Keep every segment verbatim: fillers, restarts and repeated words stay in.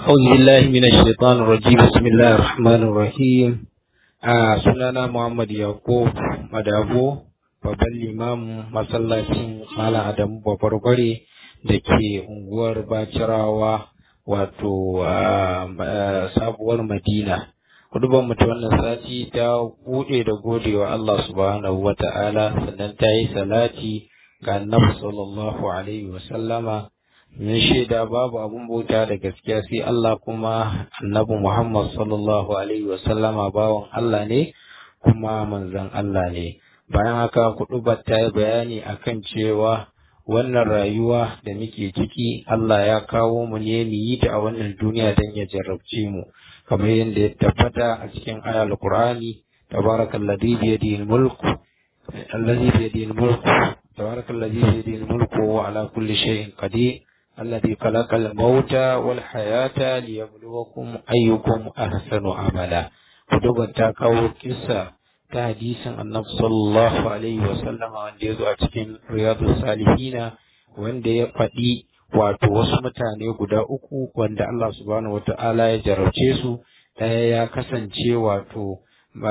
أعوذ بالله من الشيطان الرجيم بسم الله الرحمن الرحيم a sunana Muhammad Yakub Madabo babban limamin masallacin Malam Adamu Babarbare da ke unguwar Bacirawa wato sabuwar Madina. Hudubar mutu wannan sati ta bude da godewa Allah subhanahu wa ta'ala, sannan ta yi salati ga Annabi sallallahu alaihi wa sallama. Mun shaida babu abun bauta da gaskiya sai Allah, kuma Annabi Muhammad sallallahu alaihi wa sallama bawan Allah ne kuma manzon Allah ne. Bayan haka hudubar ta yi bayani akan cewa wannan rayuwa da muke ciki Allah ya kawo mu ne mu yi ta a wannan duniya don ya jarrabce mu, kamar yadda ya tabbata a cikin ayal Qur'ani, tabarakallazi bi yadihi al-mulku allazi bi yadihi al-mulku tabarakallazi bi yadihi al-mulku wa ala kulli shay'in qadir alladhi khalaqa al-mauta wal hayata liyabluwakum ayyukum ahsanu amala. Kudubar ta kawo kissa ta hadisin Annabi sallallahu alaihi wa sallama wanda ya zo a cikin Riyadus Salihina, wanda ya faɗi wato wasu mutane guda uku wanda Allah subhanahu wata'ala ya jarabce su. Ɗaya ya kasance wato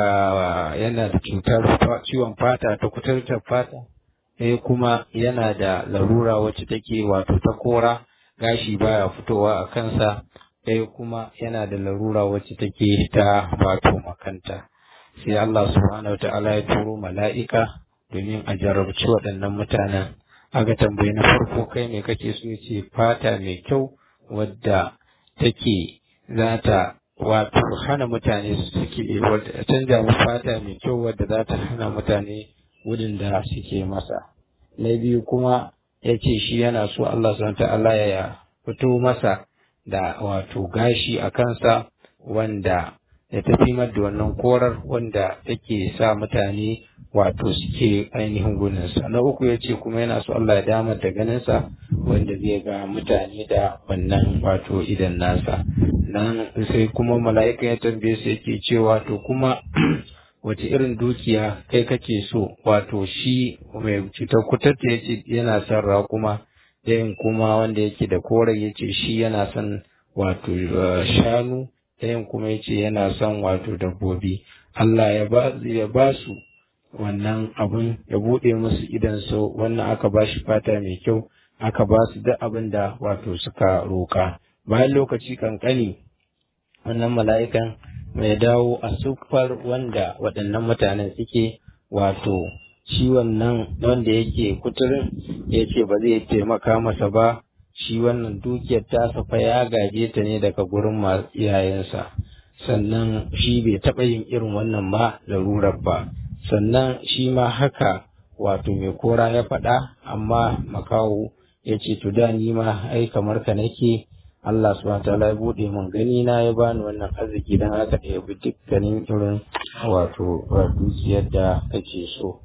yana da cutar ciwon fata ta kuturtar fata, ɗaya kuma yana da larura wacce take wato ta kora, gashi baya fitowa a kansa, ɗaya kuma yana da larura wacce take ta wato makanta. Sai Allah subhanahu wata'ala ya turo mala'ika domin a jarabci waɗannan mutanen. Aka tambayi na farko, kai me kake so? Yace fata mai kyau wadda take za ta wato hana mutane su suke wadda canja mu fata mai kyau wadda za ta hana mutane gudun da suke masa. Na biyu kuma yace shi yana so Allah subhanahu ta'ala ya fito masa da wato gashi a kansa wanda ya tafi da wannan korar wanda take sa mutane wato suke ainihin gudunsa. Na uku yace kuma yana so Allah ya damar da ganinsa wanda zai ga mutane da wannan wato idan nasa. Nan sai kuma mala'ika ya tambaye su yake cewa to kuma wace irin dukiya kai kake so? Wato shi mai cutar kuturta yace yana son raƙuma, ɗayan kuma wanda yake da koren yace shi yana son wato shanu, ɗayan kuma yace yana son wato dabbobi. Allah ya ba ya ba su wannan abun, ya buɗe musu idan su, wannan aka ba shi fata mai kyau, aka ba su duk abin da wato suka roƙa. Bayan lokaci kankani wannan mala'ikan mai dawo a siffar wanda waɗannan mutanen suke, wato shi wannan wanda yake kuturin ya ce ba zai taimaka masa ba, shi wannan dukiyar tasa fa ya gaje ta ne daga gurin masu iyayensa, sannan shi bai taɓa yin irin wannan ma larurar ba. Sannan shi ma haka wato mai kora ya faɗa, amma makaho ya ce to da ni ma ai kamar ka nake, Allah subhanahu wataala ya buɗe mun gani na ya bani wannan arziki, dan haka ya bi dukkanin irin wato dukiyar da kake so.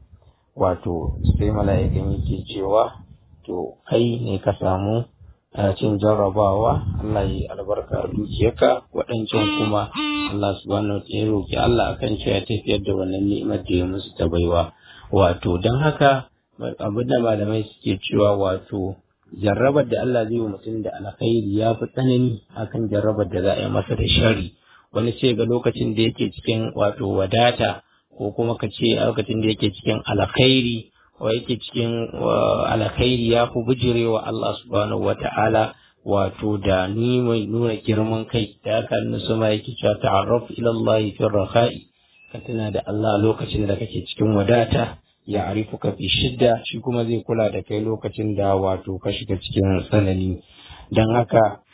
Wato sai mala'ikan yake cewa to kai ne ka samu cin jarrabawa, Allah yi albarka a dukiyarka. Waɗancan kuma Allah subhanahu wataala ya roki Allah akan cewa ya tafiyar da wannan ni'imar da ya musu ta baiwa. Wato dan haka abin da malamai suke cewa wato jarrabar da Allah zai yi mutum da alkhairi ya fi tsanani akan jarrabar da za a yi masa da shari. Wani ce ga lokacin da yake cikin wato wadata, ko kuma ka ce lokacin da yake cikin alkhairi ko yake cikin alkhairi ya fi bijirewa Allah subhanahu wata'ala wato da ni mai nuna girman kai. Da haka nusuma yake cewa ta'arraf ila Allah fi rakha'i, ka tuna da Allah lokacin da kake cikin wadata, ya arifuka fi shidda, shi kuma zai kula da kai lokacin da wato ka shiga cikin tsanani. Dan haka